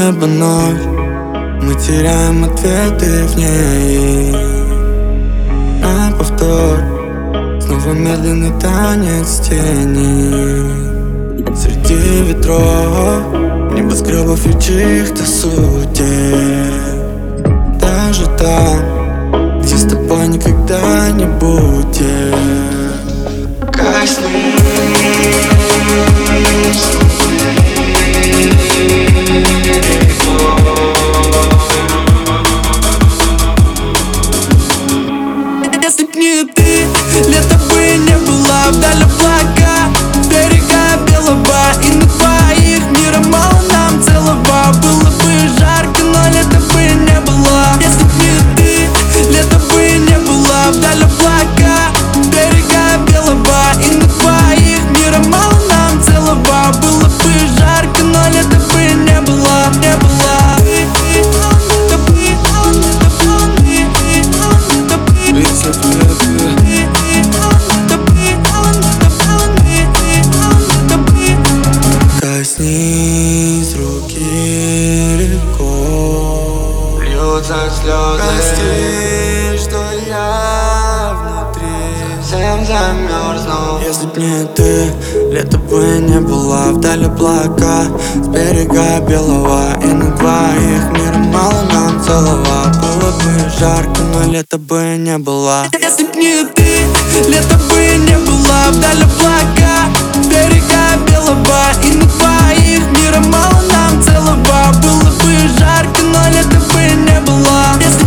небо ночь, мы теряем ответы в ней. На повтор снова медленный танец тени. Среди ветров, небоскребов и чьих-то судеб. Даже там, где с тобой никогда не будет. Коснись. Если б не ты, лето бы не было. Вдаль облака, берега белого. И на двоих мира мало нам целого. Было бы жарко, но лета бы не было. Если б не ты, лета бы не было. Вдаль облака, берега белого. И на двоих мира мало нам целого. Было бы жарко, но лета бы не было. Не было. Коснись руки рекой, льются слезы. прости, что я внутри Совсем замерзнул. Если б не ты, лето бы не было. Вдаль облака, с берега белого. И на двоих мира мало нам целого. Было бы жарко, но лета бы не было. Если б не ты, лета бы не было. Вдаль облака, берега белого. И на двоих мира мало нам целого. Было бы жарко, но лета бы не было. Если